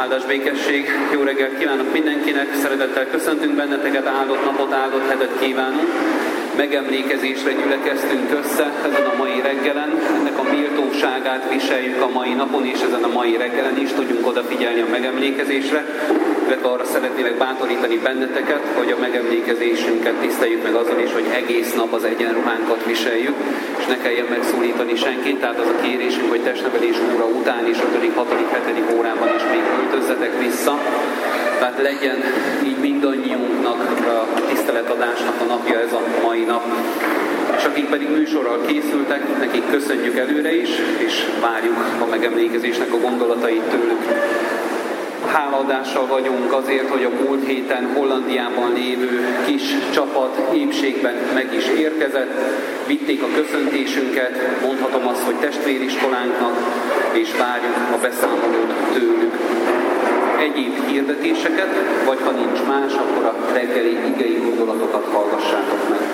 Áldás békesség, jó reggelt kívánok mindenkinek, szeretettel köszöntünk benneteket, áldott napot, áldott hetet kívánunk. Megemlékezésre gyülekeztünk össze ezen a mai reggelen, ennek a méltóságát viseljük a mai napon, és ezen a mai reggelen is tudjunk odafigyelni a megemlékezésre, illetve arra szeretnélek bátorítani benneteket, hogy a megemlékezésünket tiszteljük meg azon is, hogy egész nap az egyenruhánkat viseljük, és ne kelljen megszólítani senkit, tehát az a kérésünk, hogy testnevelés óra után is 5., 6., 7. órában is még öltözzetek vissza. Tehát legyen így mindannyiunknak a tiszteletadásnak a napja ez a mai nap. És akik pedig műsorral készültek, nekik köszönjük előre is, és várjuk a megemlékezésnek a gondolatait tőlük. Hálaadással vagyunk azért, hogy a múlt héten Hollandiában lévő kis csapat épségben meg is érkezett. Vitték a köszöntésünket, mondhatom azt, hogy testvériskolánknak, és várjuk a beszámolót tőlük. Egyéb hirdetéseket, vagy ha nincs más, akkor a reggeli igei gondolatokat hallgassátok meg.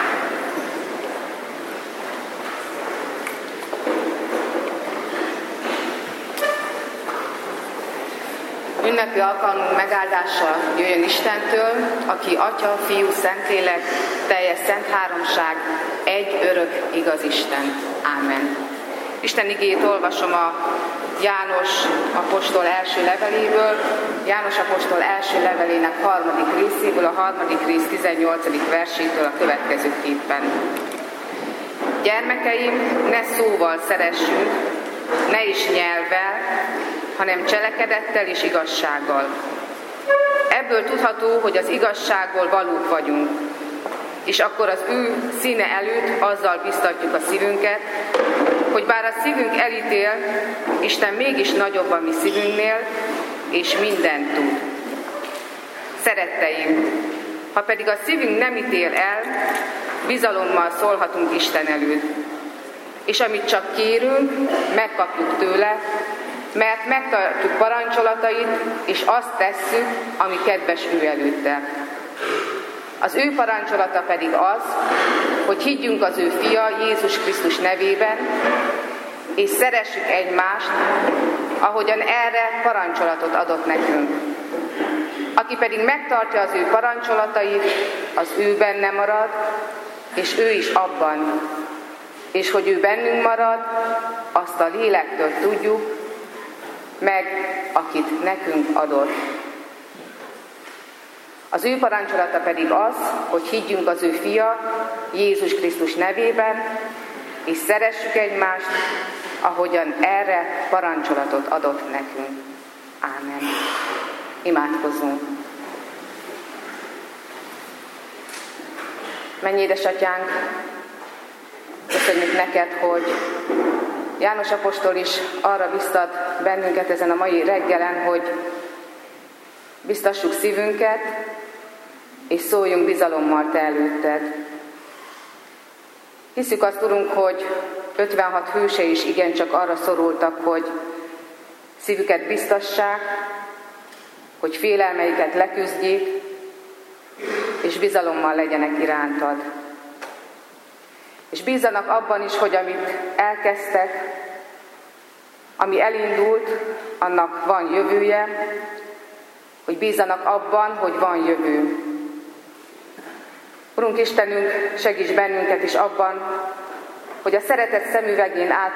Ünnepi alkalmunk megáldása jöjjön Istentől, aki Atya, Fiú, Szentlélek, teljes szent háromság, egy örök igaz Isten. Ámen. Isten igéjét olvasom a János apostol első leveléből, János apostol első levelének 3. részéből, a 3. rész 18. versétől a következőképpen. Gyermekeim, ne szóval szeressünk, ne is nyelvvel, hanem cselekedettel és igazsággal. Ebből tudható, hogy az igazságból valók vagyunk, és akkor az ő színe előtt azzal biztatjuk a szívünket, hogy bár a szívünk elítél, Isten mégis nagyobb a mi szívünknél, és mindent tud. Szeretteim, ha pedig a szívünk nem ítél el, bizalommal szólhatunk Isten előtt. És amit csak kérünk, megkapjuk tőle, mert megtartjuk parancsolatait, és azt tesszük, ami kedves ő előtte. Az ő parancsolata pedig az, hogy higgyünk az ő fia Jézus Krisztus nevében, és szeressük egymást, ahogyan erre parancsolatot adott nekünk. Aki pedig megtartja az ő parancsolatait, az ő benne marad, és ő is abban. És hogy ő bennünk marad, azt a lélektől tudjuk, meg akit nekünk adott. Az ő parancsolata pedig az, hogy higgyünk az ő fia Jézus Krisztus nevében, és szeressük egymást, ahogyan erre parancsolatot adott nekünk. Ámen. Imádkozzunk. Menj, édesatyánk, köszönjük neked, hogy János apostol is arra biztat bennünket ezen a mai reggelen, hogy biztassuk szívünket, és szóljunk bizalommal te előtted. Hiszük azt, Urunk, hogy 56 hőse is igencsak arra szorultak, hogy szívüket biztassák, hogy félelmeiket leküzdjék, és bizalommal legyenek irántad. És bízzanak abban is, hogy amit elkezdtek, ami elindult, annak van jövője, hogy bízzanak abban, hogy van jövő. Urunk Istenünk, segíts bennünket is abban, hogy a szeretet szemüvegén át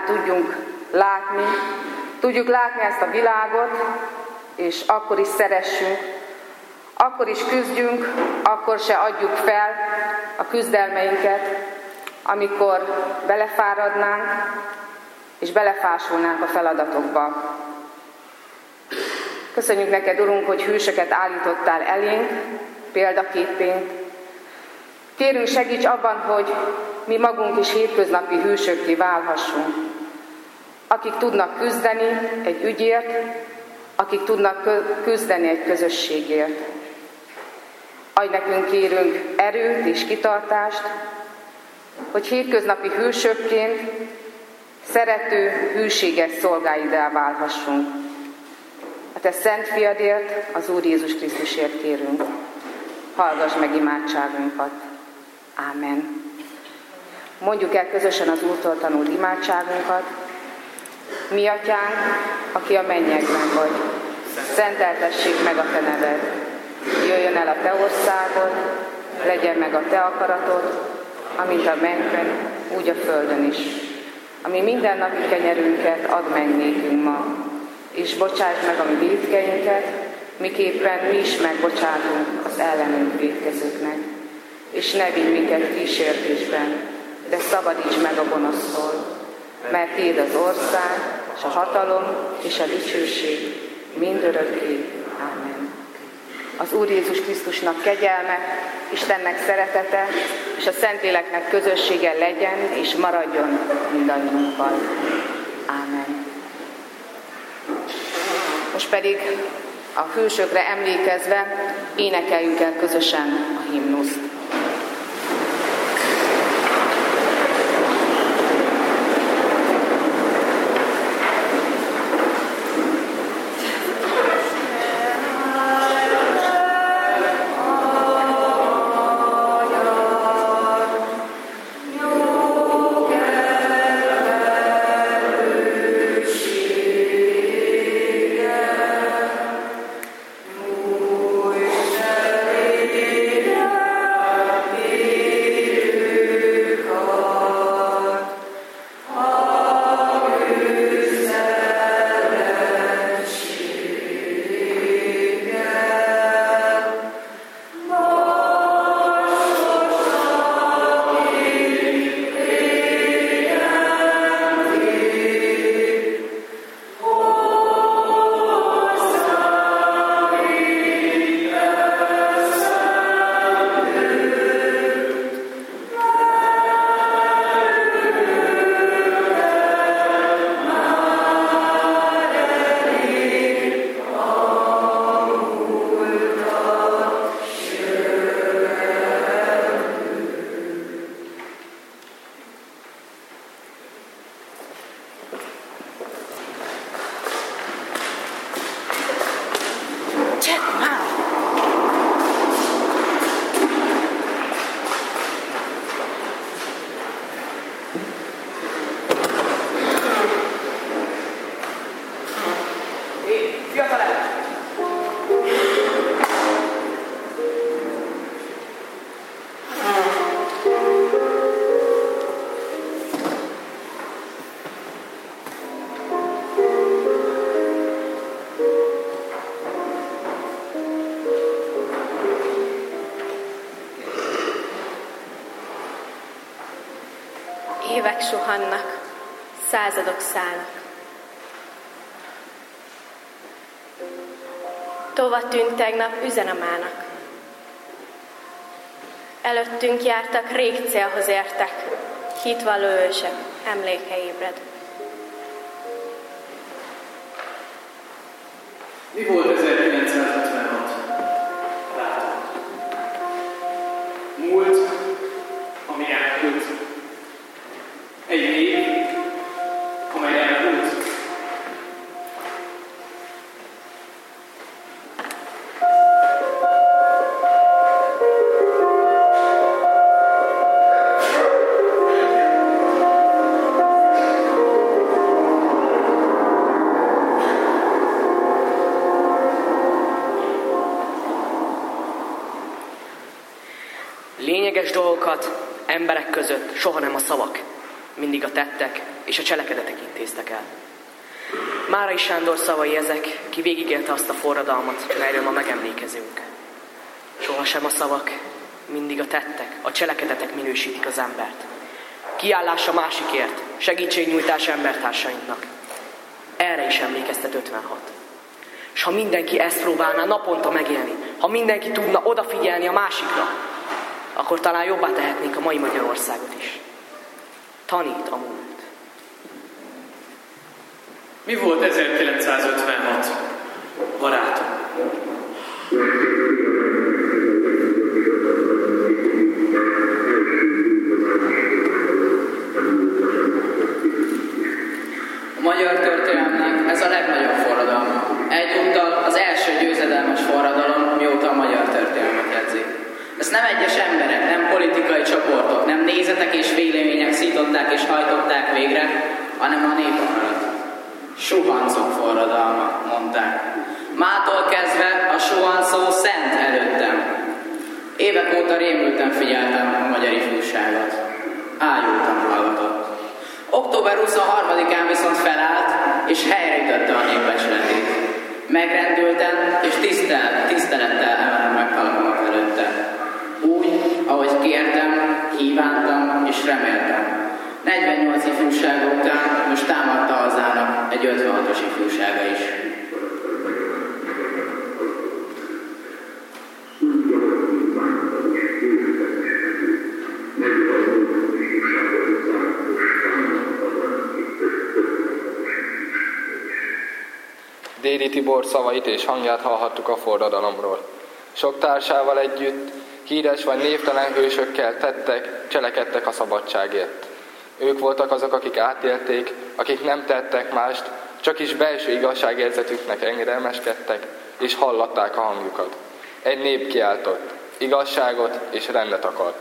tudjuk látni ezt a világot, és akkor is szeressünk, akkor is küzdjünk, akkor se adjuk fel a küzdelmeinket, amikor belefáradnánk, és belefásulnánk a feladatokba. Köszönjük neked, Urunk, hogy hősöket állítottál elénk, példaképként. Kérünk, segíts abban, hogy mi magunk is hétköznapi hősökké válhassunk, akik tudnak küzdeni egy ügyért, akik tudnak küzdeni egy közösségért. Adj nekünk, kérünk, erőt és kitartást, hogy hétköznapi hősökként szerető, hűséges szolgáiddá válhassunk. A te szent fiadért, az Úr Jézus Krisztusért kérünk. Hallgass meg imádságunkat. Ámen. Mondjuk el közösen az Úrtól tanult imádságunkat. Mi atyánk, aki a mennyekben vagy, szenteltessék meg a te neved. Jöjjön el a te országod, legyen meg a te akaratod, amint a mennyben, úgy a földön is. Ami mindennapi kenyerünket add meg nékünk ma, és bocsáss meg a mi vétkeinket, miképpen mi is megbocsátunk az ellenünk vétkezőknek. És ne vigy minket kísértésben, de szabadíts meg a gonosztól, mert tiéd az ország, és a hatalom, és a dicsőség mindörökké. Ámen. Az Úr Jézus Krisztusnak kegyelme, Istennek szeretete, és a Szentléleknek közössége legyen, és maradjon mindannyiunkkal. Ámen. Most pedig a hősökre emlékezve énekeljük el közösen a himnuszt. Évek suhannak, századok szállnak. Tova tűnt tegnap üzenemának. Előttünk jártak, rég célhoz értek, hitvalló ősök, emléke ébred. Mi volt 1956? Látom. Múlt, ami elhűlt. Egy név, amely elhűlt. Lényeges dolgokat emberek között soha nem a szavak, mindig a tettek és a cselekedetek intéztek el. Márai Sándor szavai ezek, ki végigélte azt a forradalmat, melyről ma megemlékezünk. Sohasem a szavak, mindig a tettek, a cselekedetek minősítik az embert. Kiállás a másikért, segítségnyújtás embertársainknak. Erre is emlékeztet 56. És ha mindenki ezt próbálná naponta megélni, ha mindenki tudna odafigyelni a másikra, akkor talán jobbá tehetnénk a mai Magyarországot is. Tanít a múlt. Mi volt 1956? Barátom. A magyar történelemnek ez a legnagyobb forradalma. Egyúttal az első győzedelmes forradalom, mióta a magyar történelmet jegyzik. Ezt nem egyes emberek, nem politikai csoportok, nem nézetek és vélemények szították és hajtották végre, hanem a nép akarat. Suhancok forradalma, mondták. Mától kezdve a sohan szó szent előttem. Évek óta rémülten figyeltem a magyar ifjúságot. Ájultan hallgatott. Október 23-án viszont felállt, és helyreütötte a népbecsületét. Megrendülten és tisztelettel emelem meg kalapom előtte. Úgy, ahogy kértem, kívántam és reméltem. 48 ifjúsága után most támadta hazának egy 56-os ifjúsága is. Déri Tibor szavait és hangját hallhattuk a forradalomról. Sok társával együtt, híres vagy névtelen hősökkel tettek, cselekedtek a szabadságért. Ők voltak azok, akik átélték, akik nem tettek mást, csak is belső igazságérzetüknek engedelmeskedtek, és hallatták a hangjukat. Egy nép kiáltott, igazságot és rendet akart.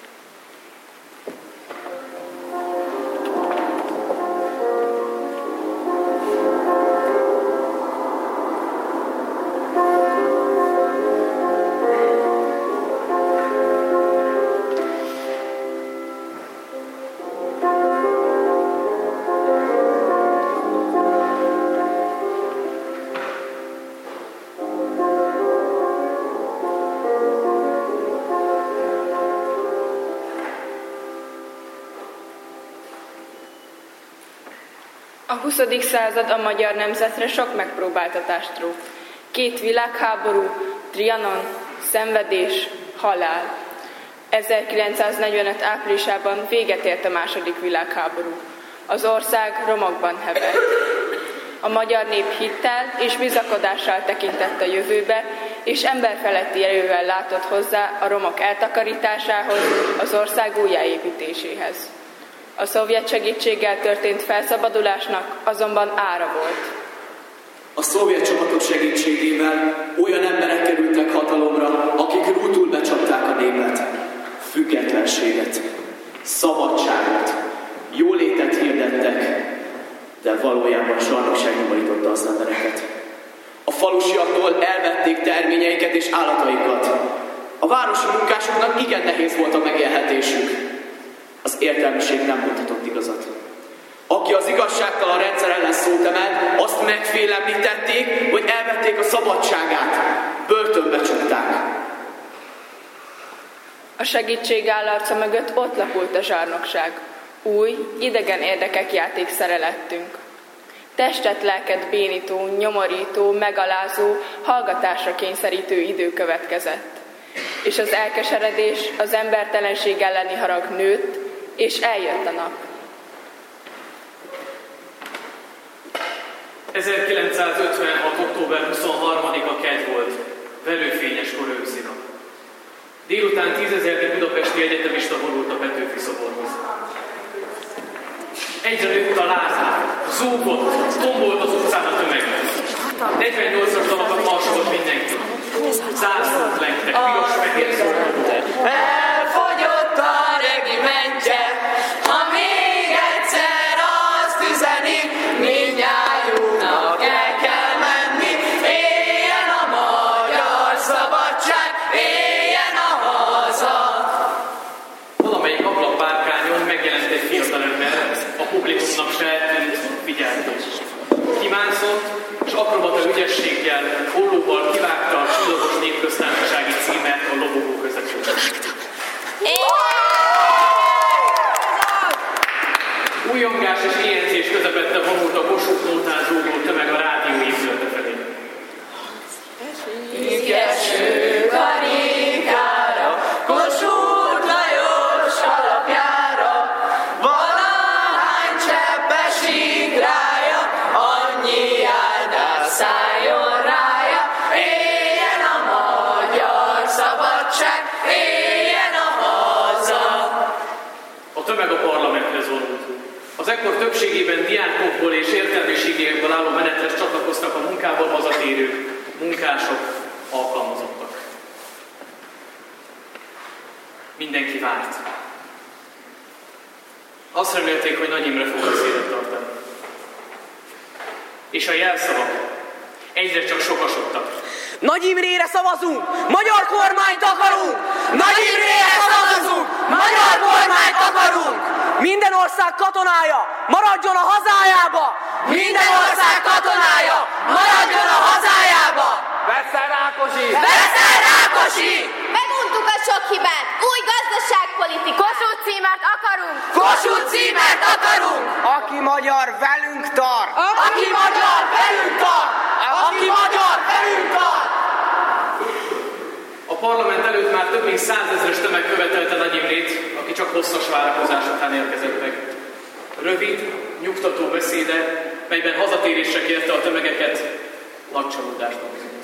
A 20. század a magyar nemzetre sok megpróbáltatást rótt. 2 világháború, Trianon, szenvedés, halál. 1945. áprilisában véget ért a II. Világháború. Az ország romokban hevert. A magyar nép hittel és bizakodással tekintett a jövőbe, és emberfeletti erővel látott hozzá a romok eltakarításához, az ország újjáépítéséhez. A szovjet segítséggel történt felszabadulásnak azonban ára volt. A szovjet csapatok segítségével olyan emberek kerültek hatalomra, akik rútul becsapták a népet. Függetlenséget, szabadságot, jólétet hirdettek, de valójában zsarnokság nyomorította az embereket. A falusiaktól elvették terményeiket és állataikat. A városi munkásoknak igen nehéz volt a megélhetésük. Az értelmiség nem mondhatott igazat. Aki az igazságtalan rendszer ellen szót emelt, azt megfélemlítették, hogy elvették a szabadságát. Börtönbe csukták. A segítség állarca mögött ott lapult a zsarnokság. Új, idegen érdekek játékszere lettünk. Testet, lelket bénító, nyomorító, megalázó, hallgatásra kényszerítő idő következett. És az elkeseredés, az embertelenség elleni harag nőtt, és eljött a nap. 1956. október 23-a kedd volt, velőfényeskor őszi nap. Délután 10 000 budapesti egyetemista vonult a Petőfi szoborhoz. Egyre nőtt a lázár, zúgott, tombolt az utcán a tömeg. 48-as dalokat marsolt mindenki. Zászlót lengtek, piros-fehér szóltak. Elfogyott a regimentje, ha még egyszer azt üzeni, mindnyájunknak el kell menni. Éljen a magyar szabadság, éljen a haza! Valamelyik ablakpárkányon megjelent egy fiatalember, a publikumnak se eltűnt figyeltés. Kimászott, és akrobata ügyességgel, ollóval kivágta a Csillagos Népköztársasági címet a lobogó közepén. Újongás és éjjenzés közepette vonult a Kossuth nótán zúgó tömeg a rádió épülete felé. Égeső karikára, Kossuth Lajos alapjára, valahány cseppes ikrája, annyi áldás szálljon rája. Éljen a magyar szabadság, éljen a haza! A tömeg a parlamenthez vonult. Az ekkor többségében diákokból és értelmiségekből álló menethez csatlakoztak a munkából hazatérők, munkások, alkalmazottak. Mindenki várt. Azt remélték, hogy Nagy Imre fog beszédet tartani. És a jelszavak egyre csak sokasodtak. Nagy Imrére szavazunk! Magyar kormányt akarunk! Nagy Imrére szavazunk! Magyar kormányt akarunk! Minden ország katonája maradjon a hazájába! Minden ország katonája maradjon a hazájába! Vesszel Rákosi! Vesszel Rákosi! Meguntuk a sok hibát! Új gazdaságpolitika! Kossuth címert akarunk! Kossuth címert akarunk! Aki magyar, velünk tart! Aki magyar, velünk tart! Aki magyar, velünk tart! A parlament előtt már több mint 100 000-es tömeg követelte Nagy Imrét, aki csak hosszas várakozás után érkezett meg. Rövid, nyugtató beszéde, melyben hazatérésre kérte a tömegeket, nagy csalódásnak bizonyult.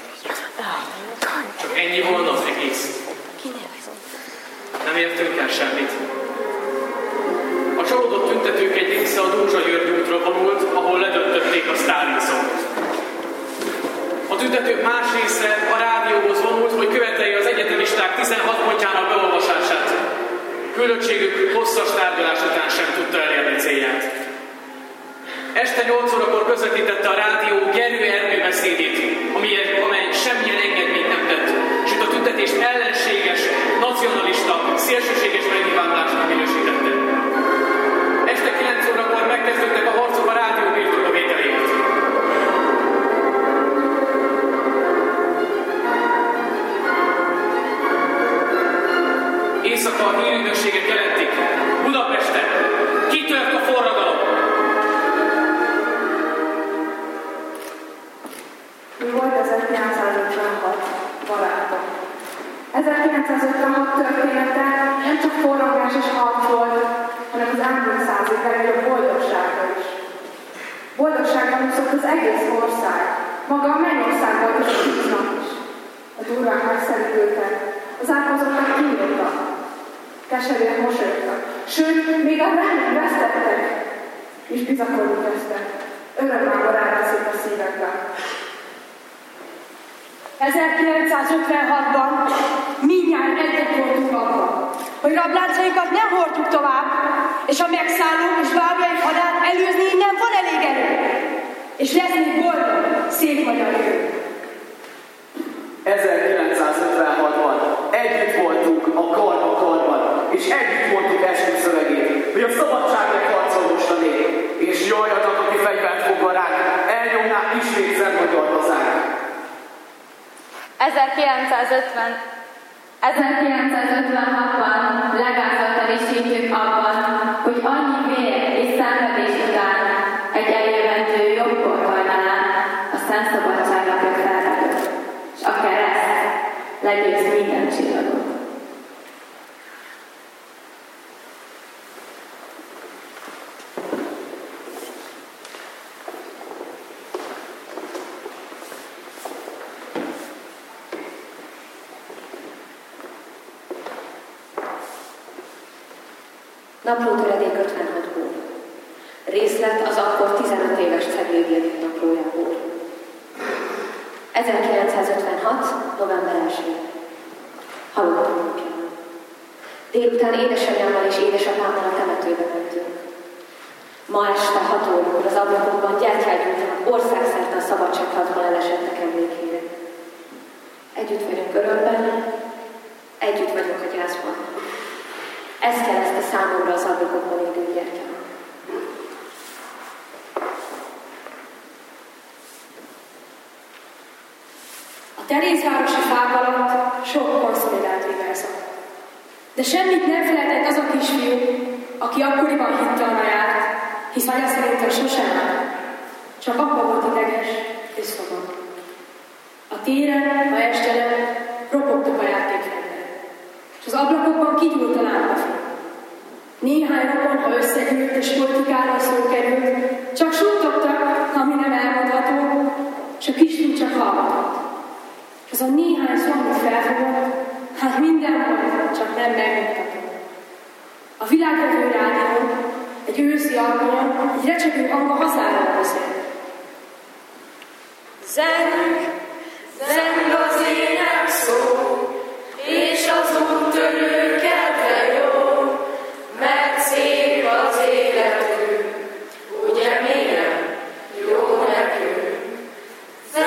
Csak ennyi volna az egész. Nem értünk el semmit. A csalódott tüntetők egy része a Dózsa György útra vonult, ahol ledöntötték a Sztálin szót. A tüntetők más része a rádióhoz vonult, hogy követelje az egyetemisták 16 pontjának beolvasását. Küldöttségük hosszas tárgyalás után sem tudta elérni célját. Este 8 órakor közvetítette a rádió Gerő Ernő beszédét, amely semmilyen engedményt nem tett, sőt a tüntetést ellenséges, nacionalista, szélsőséges megnyilvánulásnak minősítette. Este 9 órakor megkezdődtek a harcok a rádió birtokba vételéért. Éjszaka a hírügynökségek jelentik, Budapesten kitört a forradalom. Mi volt 1956 barátom? 1956 története nem csak forrongás és harc volt, hanem az elmúlt 100 év legnagyobb boldogsága is. Boldogságban úszott az egész ország, maga a mennyország volt és a 10 nap is. A durvák megszerűültek, az átkozottak kinyíltak, keserűek mosolyogtak, sőt, még a reményt vesztettek, és bizakodni kezdtek. Örömmába ráveszik a szívekbe. 1956-ban mindjárt egyet voltunk abban, hogy rabláncainkat nem hordjuk tovább, és a megszállók és bábjaink hadát előzni innen van elég erő, és lesz még boldog, szép magyar jövő. 1956-ban együtt voltunk a karban, és együtt mondtuk eskü szövegét, hogy a szabadságért harcol most a nép, és jajjanak, aki fegyvert fogva ránk, elnyomnák ismét szent magyar hazánk. 1956-ban legázottan is hittük abban, hogy annyi vér és szenvedés után egy eljövendő jobb kormánynál a szent szabadságnak felvetett, és akár ezt legyőz minden csillagot. Naplótöredék 56-ból. Részlet az akkor 15 éves Cegléd Judit naplójából. 1956. november 1. Halottam napja. Délután édesanyámmal és édesapámmal a temetőbe mentünk. Ma este 6 órakor az ablakokban gyertyát gyújtanak országszerte a szabadságharcban elesettek emlékére. Együtt vagyunk örömben, együtt vagyunk a gyászban. Ez kereszte számomra az ablakokban égő gyertya. A Terézvárosi fák alatt sok konszolidált vigyázat. De semmit nem felejtett az a kisfiú, aki akkoriban hittalma járt, hisz agya szerintem sosem állt. Csak apa volt ideges és szabad. A téren, ha este lett, ropogtak a játékrendek, és az ablakokban kigyúlt a lámpafény. Néhány rokon, ha összegyűlt és politikára szó került, csak suttogtak, ami nem elmondható, és a kisfiú csak hallgatott. És az a néhány szó, amit felfogott, hát minden volt, csak nem megmutató. A világvevő rádió egy őszi alkalom, egy recsegő hang a hazáról beszélt. Zeng, zeng az ének szó, és az úttörő kedve jó, mert szép az életünk, ugye milyen jó nekünk.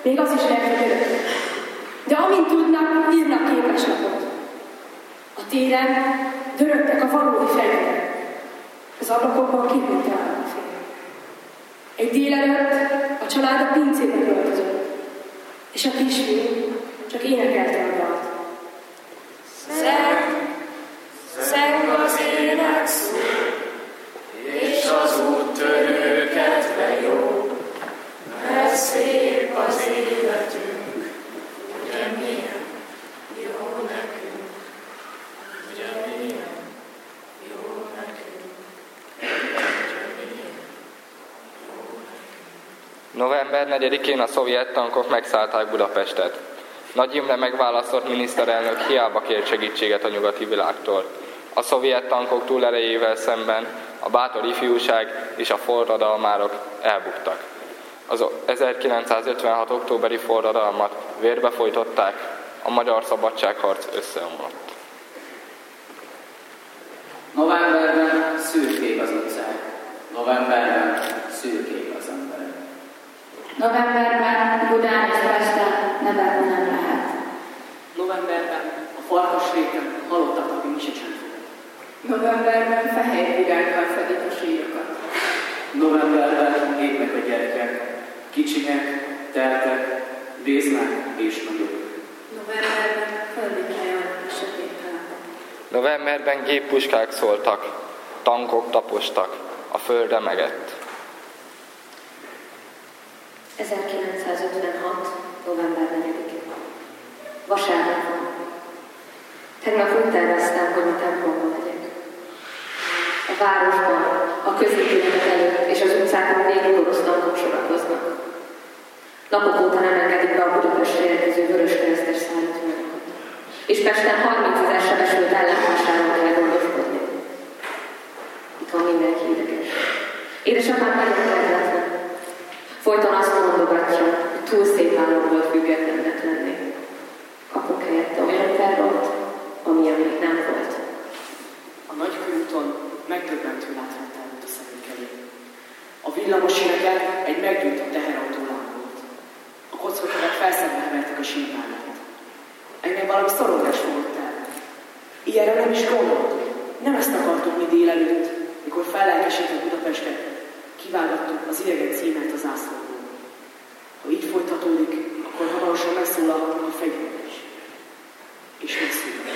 Még az is lehet, hogy örök. De amint tudnak, írnak képeslapot. A téren dörögtek a valódi fegyverek. Az ablakokban kívül találni fél. Egy délelőtt a család a pincébe költözött, és a kisfiú csak énekelte a dalt. Zeng az ének szó, és az úttörő kedve jó, mert szép az életünk, ugye milyen jó nekünk, ugye milyen jó nekünk, ugye milyen jó nekünk. November 4-én a szovjet tankok megszállták Budapestet. Nagy Imre megválasztott miniszterelnök hiába kért segítséget a nyugati világtól. A szovjet tankok túlerejével szemben a bátor ifjúság és a forradalmárok elbuktak. Az 1956. októberi forradalmat vérbe folytották, a magyar szabadságharc összeomlott. Novemberben szürkék az utcák, novemberben szürkék az emberek. Novemberben Budán és Pesten nevetni nem lehet. Novemberben a farkasréten halottaknak mi se csend. Novemberben fehér virággal fedik a síryokat. Novemberben égnek a gyerekek, kicsinek, teltek, véznek és nagyok. Novemberben földi helyen a sötét találtak. Novemberben géppuskák szóltak, tankok tapostak, a föld remegett. 1956. november 4-én. Vasárnap van. Tegnap úgy terveztem, hogy a templomba megyek. A városban, a középületek előtt és az utcákon végig orosz tankok sorakoznak. Napok óta nem engedik be a Budapestre érkező vöröskeresztes szállítványokat. És Pesten 30 000 sebesült ellenvásáron kell gondoskodni. Itt van mindenki ideges. Édesapám nagyon kedvetlen. Folyton azt mondogatja, hogy túl szép álom volt függetlennek lenni. Apuk helyette olyan felrolt, amilyen még nem volt. A nagykörúton megdöbbentő látványt állott a szemünk elé. A villamoséreken egy meggyújtott teherautó lángolott. A kockakövek felszemmelvertek a sírvállat. Engem valami szorongás fogott el. Ilyenre nem is gondoltam. Nem ezt akartuk mi délelőtt, mikor fellelkesített Budapestet, kivágattuk az idegen címert az zászlóból. Ha így folytatódik, akkor hamarosan megszólalhatnak a fegyverek is. És megszólal.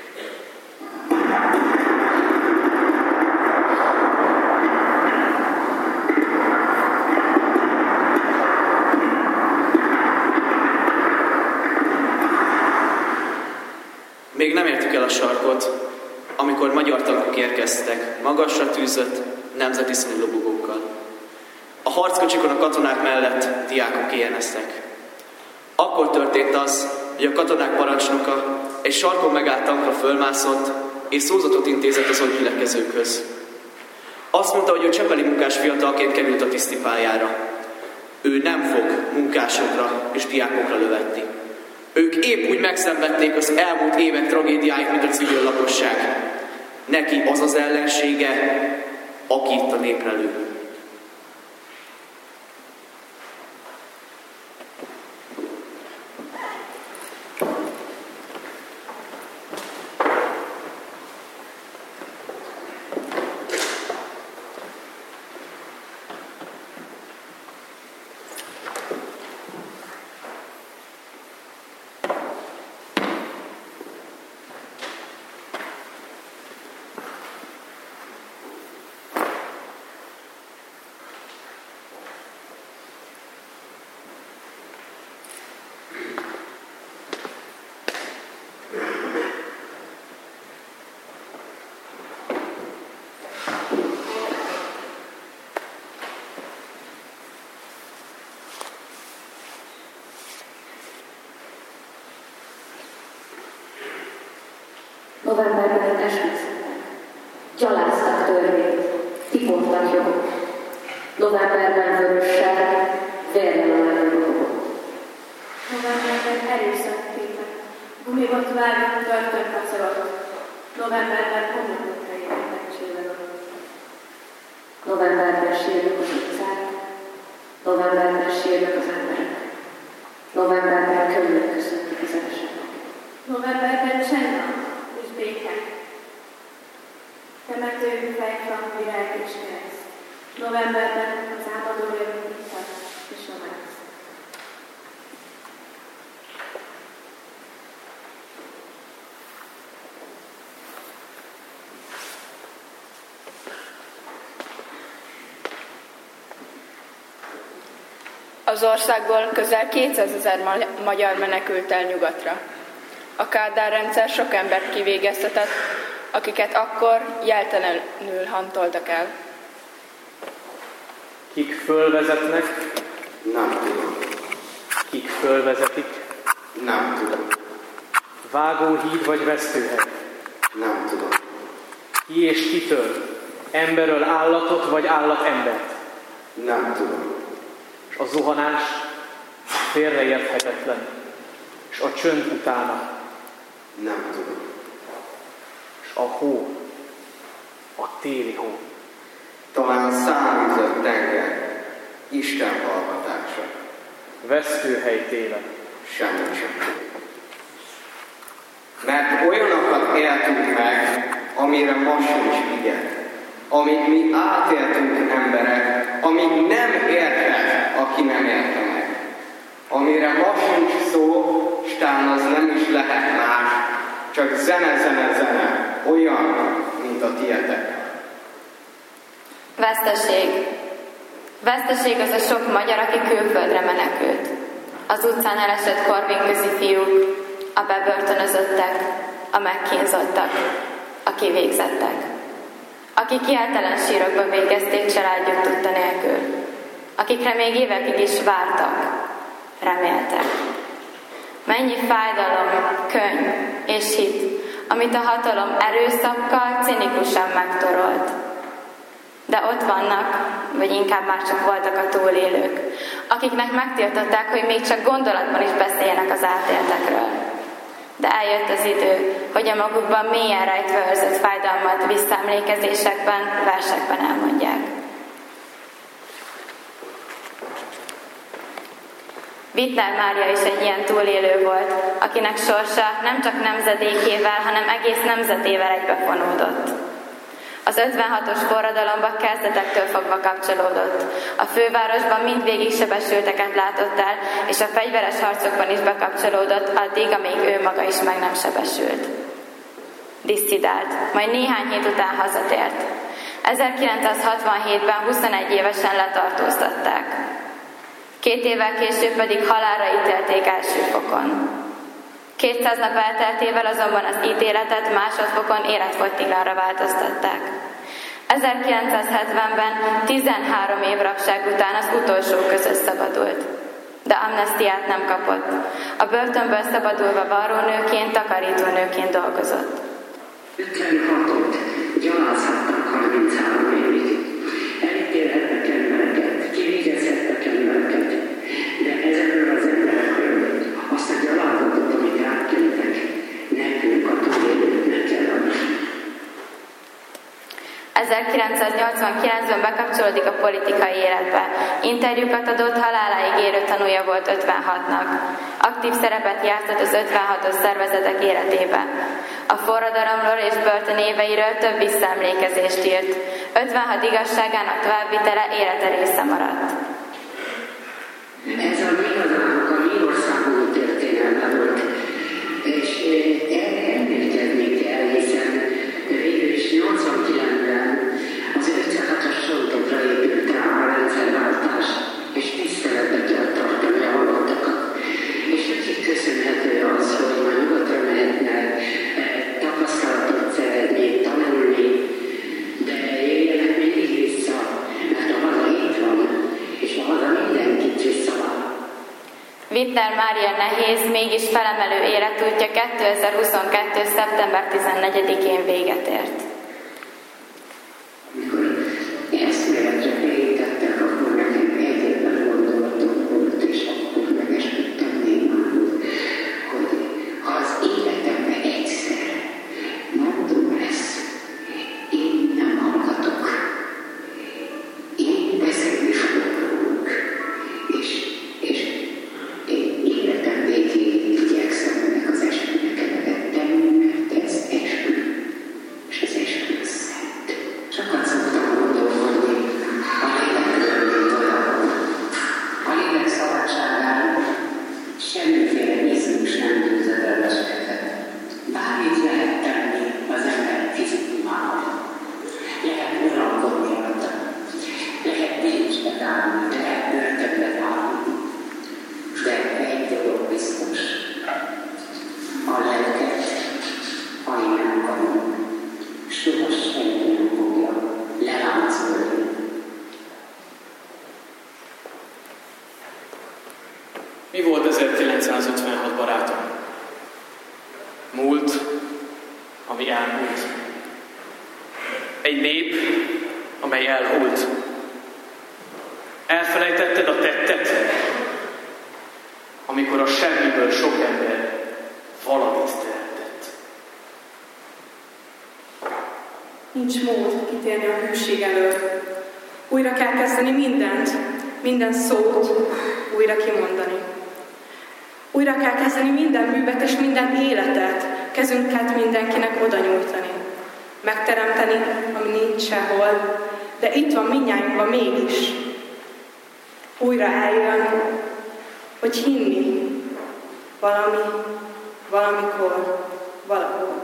Még nem értük el a sarkot, amikor magyar tankok érkeztek magasra tűzött nemzeti színlobogókkal. A harckocsikon a katonák mellett diákok éjjeneztek. Akkor történt az, hogy a katonák parancsnoka egy sarkon megállt tankra fölmászott, és szózatot intézett az ott gyülekezőkhöz. Azt mondta, hogy ő csepeli munkás fiatalként került a tisztipályára. Ő nem fog munkásokra és diákokra lövetni. Ők épp úgy megszenvedték az elmúlt évek tragédiáit, mint a civil lakosság. Neki az az ellensége, aki itt a népre lő. Novemberben esküsztek, gyaláztak törvényt, tipoltak jogot. Novemberben vörössel, vérrel a lányokból. Novemberben erőszakképek, gumibat vágott börtönkacagot. Novemberben homlokot helyének csillagok. Novemberben sírnak az utcák, novemberben sírnak az emberek. Novemberben az álmodó jövő és románc. Az országból közel 200 000 magyar menekült el nyugatra. A Kádár rendszer sok embert kivégeztetett, akiket akkor jeltelenül hantoltak el. Kik fölvezetnek? Nem tudom. Kik fölvezetik? Nem tudom. Vágóhíd vagy vesztőhely? Nem tudom. Ki és kitől? Emberről állatot vagy állatembert? Nem tudom. És a zuhanás félreérthetetlen. És a csönd utána? Nem tudom. És a hó? A téli hó? Talán számított tenger, Isten hallgatása. Vesztőhely télen? Semmit sem. Mert olyanokat éltünk meg, amire ma sincs ige. Amíg mi átéltünk emberek, amíg nem érthet, aki nem érte meg. Amire ma sincs szó, s talán az nem is lehet más, csak zene, olyan, mint a tietek. Veszteség. Veszteség az a sok magyar, aki külföldre menekült. Az utcán elesett korvényközi fiúk, a bebörtönözöttek, a megkínzottak, a kivégzettek. Akik hihetetlen sírokba végezték családjuk tudta nélkül. Akikre még évekig is vártak, reméltek. Mennyi fájdalom, könny és hit, amit a hatalom erőszakkal cinikusan megtorolt. De ott vannak, vagy inkább már csak voltak a túlélők, akiknek megtiltották, hogy még csak gondolatban is beszéljenek az átéltekről. De eljött az idő, hogy a magukban mélyen rejtve őrzött fájdalmat visszaemlékezésekben, versekben elmondják. Wittner Mária is egy ilyen túlélő volt, akinek sorsa nem csak nemzedékével, hanem egész nemzetével egybefonódott. Az 56-os forradalomba kezdetektől fogva kapcsolódott. A fővárosban mindvégig sebesülteket látott el, és a fegyveres harcokban is bekapcsolódott addig, amíg ő maga is meg nem sebesült. Disszidált, majd néhány hét után hazatért. 1967-ben 21 évesen letartóztatták. 2 évvel később pedig halálra ítélték első fokon. 200 nap elteltével azonban az ítéletet másodfokon életfogytiglanra változtatták. 1970-ben 13 év rabság után az utolsó között szabadult. De amnesztiát nem kapott. A börtönből szabadulva varrónőként, takarítónőként dolgozott. 56-ot gyalázhattak 33 évig. Elítélhettek embereket, kivégezhettek embereket, de ezekről az emberekről azt a gyalázatot, amit átéltek, nekünk a túlélőknek kell adni. 1989-ben bekapcsolódik a politikai életbe. Interjúkat adott, haláláig érő tanúja volt 56-nak. Aktív szerepet játszott az 56-os szervezetek életében. A forradalomról és börtön éveiről több visszaemlékezést írt. 56 igazságának továbbvitele élete része maradt. Ez a mi hazának, a mi országunk történelme volt, és erre emlékezni kell, hiszen végül is 89-ben az 56-as frontokra épült rá a rendszerváltás, és tiszteletbe kell tartani a halottakat. És nekik köszönhető az, hogy ma nyugatra mehetnek, tapasztalatot szerezni, tanulni, de jöjjenek mindig vissza, mert a haza itt van, és a haza mindenkit visszavág. Wittner Mária nehéz, mégis felemelő életútja 2022. szeptember 14-én véget ért. Mikor eszméletre érítettek, akkor nekem egyetlen gondolatom volt, és akkor megesküdtem némául, hogy ha az életemben egyszer mondom ezt, én nem hallgatok. Én beszélni fogok róluk, és én életem végéig igyekszem ennek az eskünek eleget tenni, mert ez eskü, és az Mi volt 1956, barátom? Múlt, ami elmúlt. Egy nép, amely elhult. Elfelejtetted a tettet, amikor a semmiből sok ember valamit tehetett. Nincs mód kitérni a hűség elől. Újra kell kezdeni mindent, minden szót újra kimondani. Újra kell kezdeni minden művet és minden életet, kezünket mindenkinek oda nyújtani. Megteremteni, ami nincs sehol, de itt van mindnyájunkban mégis. Újra eljön, hogy hinni valamikor, valahol.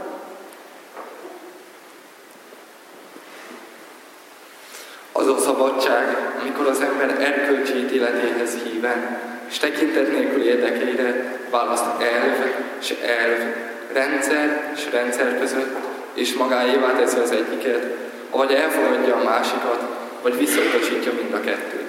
Az a szabadság, amikor az ember erkölcsi ítéletéhez híven, és tekintet nélkül érdekeire választ elv és elv, rendszer és rendszer között, és magáévá teszi az egyiket, vagy elfogadja a másikat, vagy visszautasítja mind a kettőt.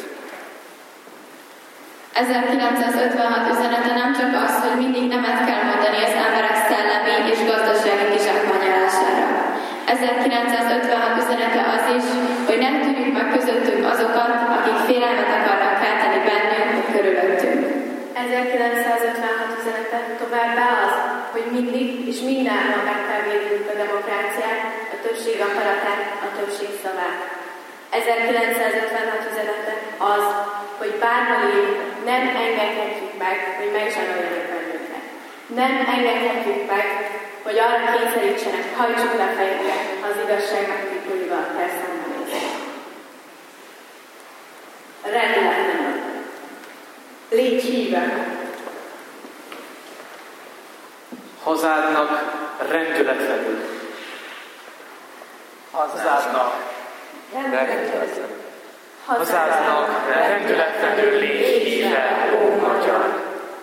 1956 üzenete nem csak az, hogy mindig nemet kell mondani az emberek szellemi és gazdasági kizsákmányolására. 1956 üzenete az is, hogy nem tűnjük meg közöttünk azokat, akik félelmet akarnak kelteni bennünk, körülöttünk. 1956 üzenete továbbá az, hogy mindig és mindenhol meg kell védjük a demokráciát, a többség akaratát, a többség szavát. 1956 üzenete az, hogy bárhol nem engedhetjük meg, hogy megzsaroljanak bennünket. Nem engedhetjük meg, hogy arra kényszerítsenek, hajtsuk le fejünket, ha az igazság megtituljival kell szembenézni. Rendületlenül. Légy híve. Hazádnak rendületlenül. Hazádnak rendületlenül. Hazádnak rendületlenül légy híve, ó magyar.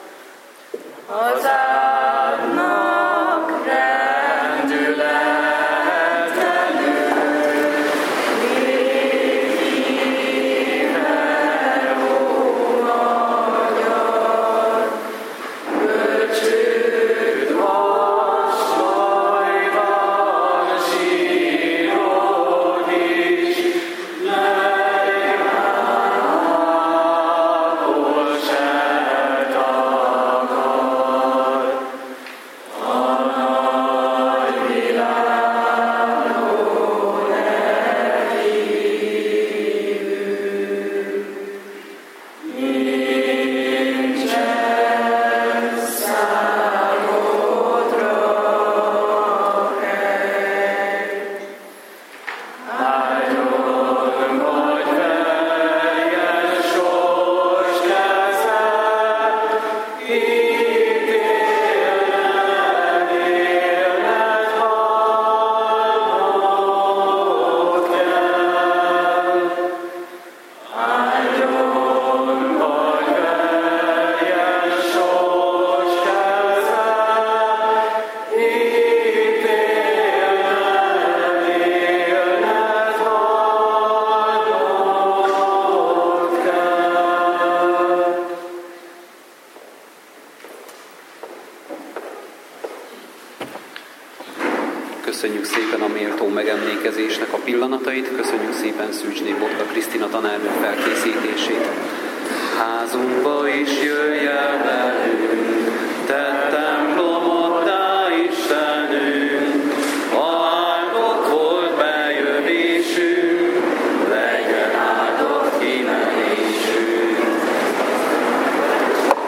Hazádnak rendületlenül légy híve, ó magyar. Bölcsőd vassajban sírod is, lejából se takar. A nagy világon elhívünk, nincsen számodra hely. Áldjon vagy veljen sors keze, ítélned élned halnod kell. Áldjon vagy veljen sors keze, ítélned élned halnod kell. Köszönjük szépen a méltó megemlékezésnek a pillanatait, köszönjük szépen Szűcsné Botka Krisztina tanárnő felkészítését. Házunkba is jöjj,